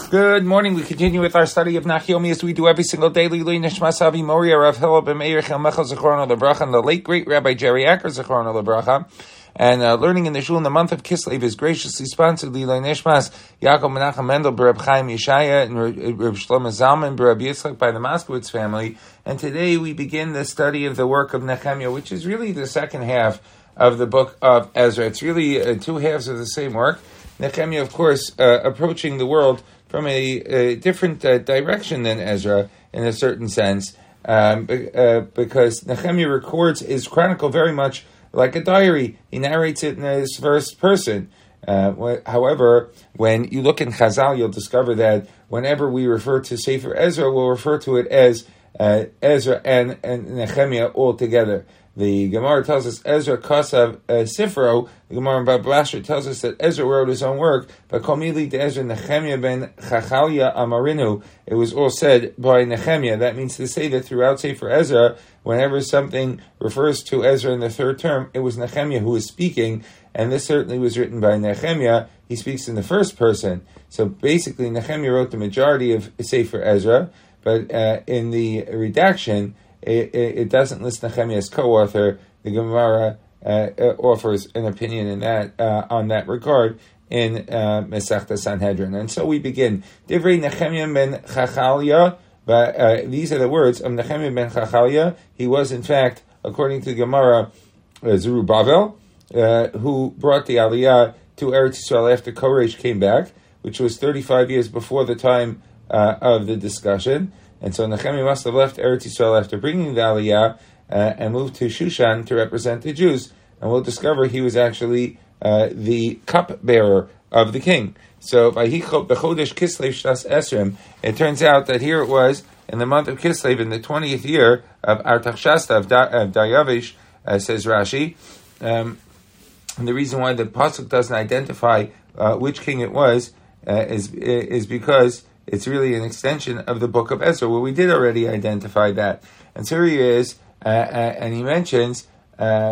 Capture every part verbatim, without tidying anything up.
Good morning. We continue with our study of Nachyomi as we do every single day. Lili Nishmas Avi Moria Rav Hillel ben Meir Chelmechel Zechron Lebracha, and the late great Rabbi Jerry Acker Zechron Lebracha. And uh, learning in the shul in the month of Kislev is graciously sponsored Lili Nishmas Yaakov Menachem Mendel B'Reb Chaim Yeshaya and Reb Shlomo Zalman B'Reb Yitzchak by the Moskowitz family. And today we begin the study of the work of Nehemiah, which is really the second half of the book of Ezra. It's really uh, two halves of the same work. Nehemiah, of course, uh, approaching the world from a, a different uh, direction than Ezra in a certain sense, um, uh, because Nehemiah records his chronicle very much like a diary. He narrates it in his first person. Uh, wh- however, when you look in Chazal, you'll discover that whenever we refer to Sefer Ezra, we'll refer to it as uh, Ezra and, and Nehemiah all together. The Gemara tells us Ezra Kasav uh, Sifro. The Gemara in Bab Basra tells us that Ezra wrote his own work. But Komili to Ezra Nehemiah ben Chachalia Amarinu. It was all said by Nehemiah. That means to say that throughout Sefer Ezra, whenever something refers to Ezra in the third term, it was Nehemiah who was speaking, and this certainly was written by Nehemiah. He speaks in the first person. So basically, Nehemiah wrote the majority of Sefer Ezra, but uh, in the redaction, It, it, it doesn't list Nehemiah as co-author. The Gemara uh, offers an opinion in that uh, on that regard in uh, Masechta Sanhedrin. And so we begin. Divrei Nehemiah ben Chachalia. But uh, these are the words of Nehemiah ben Chachalia. He was, in fact, according to the Gemara, uh, Zerubbabel, uh, who brought the Aliyah to Eretz Yisrael after Koresh came back, which was thirty-five years before the time uh, of the discussion. And so Nehemiah must have left Eretz Yisrael after bringing the Aliyah uh, and moved to Shushan to represent the Jews. And we'll discover he was actually uh, the cupbearer of the king. So, Vayichot b'chodesh Kislev shnas esrim, it turns out that here it was in the month of Kislev, in the twentieth year of Artaxshasta of, da- of Daryavish, uh, says Rashi. Um, and the reason why the pasuk doesn't identify uh, which king it was uh, is is because it's really an extension of the book of Ezra, where we did already identify that. And so here he is, uh, uh, and he mentions, uh,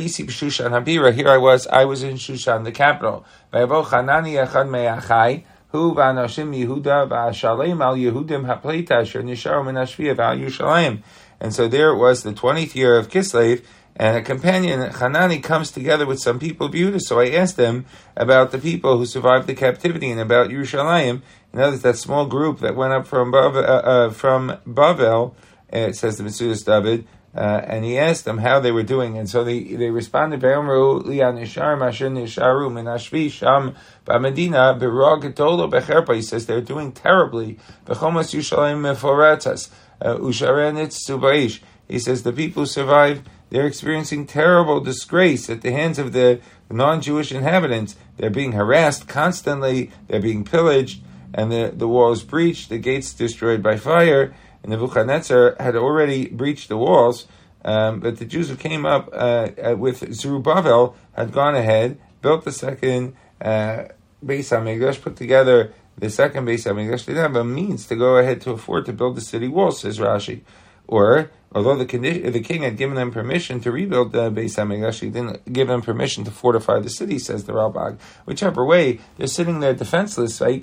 here I was, I was in Shushan, the capital. And so there it was, the twentieth year of Kislev, and a companion, Hanani, comes together with some people of Yehuda. So I asked them about the people who survived the captivity and about Yerushalayim. In other words, that small group that went up from Bavel, uh, uh, from Bavel, uh, it says the Metzudas David, uh, and he asked them how they were doing. And so they, they responded, Ve'omru li'an nishar masher nisharu min hashvi sham b'medina b'rog getolo b'cherpa. He says they're doing terribly. B'chomas Yerushalayim meforatzas usharenitz subaish. He says the people who survived, they're experiencing terrible disgrace at the hands of the non-Jewish inhabitants. They're being harassed constantly. They're being pillaged, and the, the walls breached, the gates destroyed by fire. And Nebuchadnezzar had already breached the walls, um, but the Jews who came up uh, with Zerubbabel had gone ahead, built the second uh, Beis HaMikdash, put together the second Beis HaMikdash. They didn't have a means to go ahead to afford to build the city walls, says Rashi. Or, although the, condition, the king had given them permission to rebuild the Beis HaMikdash, he didn't give them permission to fortify the city, says the Ralbag. Whichever way, they're sitting there defenseless. So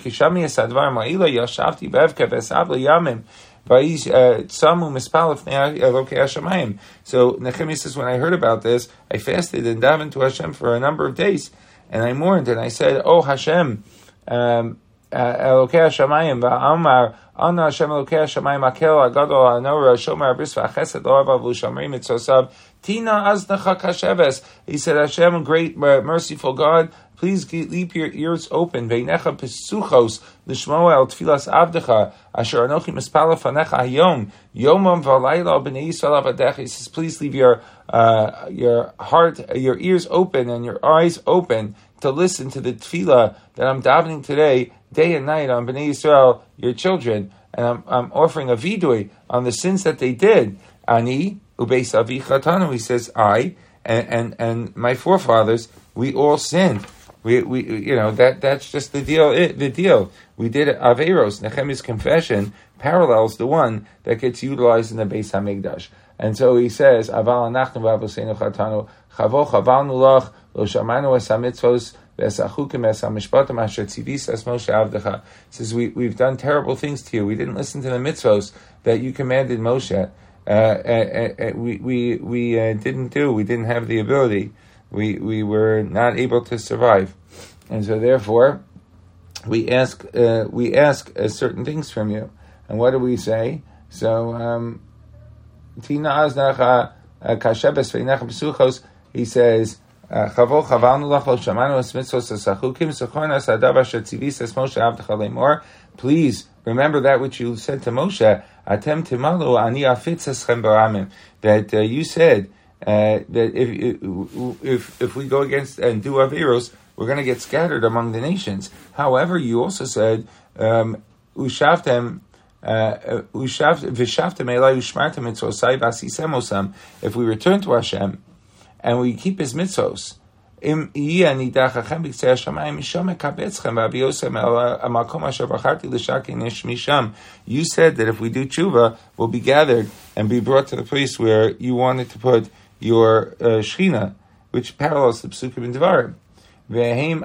Nehemiah says, when I heard about this, I fasted and davened to Hashem for a number of days, and I mourned, and I said, Oh Hashem, um, Elokei Hashamayim, va'amar, Ana Hashem Elokei Hashamayim, Akel Agadol Hanora, Shomer Abris v'Achesed Orav v'Shamrim Mitzosav, Tina Aznacha Kasheves. He said, Hashem, great merciful God, please keep your ears open. Veinecha pesuchos l'shmoa el tfilas avdecha asher anochi mispala fanecha hayom yomam v'alayla b'nei Yisrael avadecha. He says, please leave your uh, your heart, your ears open and your eyes open to listen to the tefillah that I'm davening today, day and night, on Bnei Yisrael, your children, and I'm, I'm offering a vidui on the sins that they did. Ani ubeis avi chatanu. He says, I and, and and my forefathers, we all sinned. We we you know that that's just the deal. It, the deal we did it. Averos, Nehemiah's confession parallels the one that gets utilized in the Beis Hamikdash, and so he says, Aval anachnu v'avoseinu chatanu chavo chavalnu lach lo shamanu es hamitzvos says, we, we've done terrible things to you. We didn't listen to the mitzvos that you commanded Moshe. Uh, uh, uh, we we, we uh, didn't do. We didn't have the ability. We, we were not able to survive. And so therefore, we ask uh, we ask uh, certain things from you. And what do we say? So, um, Tina Aznacha Kashebes Veinach Besuchos, he says, Chavo Chavalnu Lach Lo Shamanu Es Mitzvos Esachukim Sechon Es Adav Asher Tzivis Es Moshe Avdecha Lemor. Please remember that which you said to Moshe. Atem Timalu Ani Afitz Eschem Baramim. That uh, you said uh, that if if if we go against and do Averos, we're going to get scattered among the nations. However, you also said, um, Ushavtem. Uh, if we return to Hashem and we keep His mitzvos, you said that if we do tshuva, we'll be gathered and be brought to the place where you wanted to put your uh, Shechina, which parallels the Psukim in Devarim. And,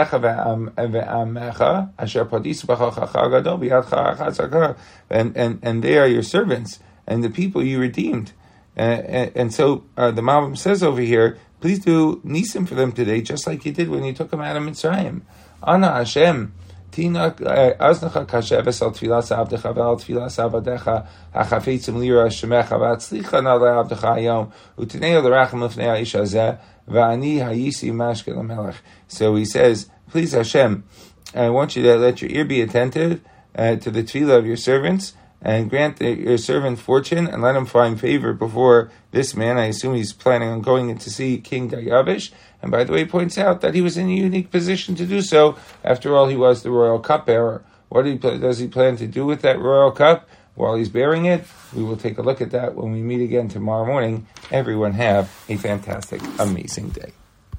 and, and they are your servants and the people you redeemed. And, and, and so uh, the Malbim says over here, please do nisim for them today, just like you did when you took them out of Mitzrayim. Ana Hashem, Tina aznacha kasheves al tfilas avdecha ve'al tfilas avadecha hachafetzim lira shemecha v'atzlicha na le'avdecha hayom u'tinei l'rachem l'fnei ha'ish hazeh v'ani hayisi mashke l'melech. So he says, please Hashem, I want you to let your ear be attentive uh, to the tefillah of your servants and grant the, your servant fortune and let him find favor before this man. I assume he's planning on going in to see King Daryavish. And by the way, he points out that he was in a unique position to do so. After all, he was the royal cup bearer. What do he, does he plan to do with that royal cup while he's bearing it? We will take a look at that when we meet again tomorrow morning. Everyone have a fantastic, amazing day.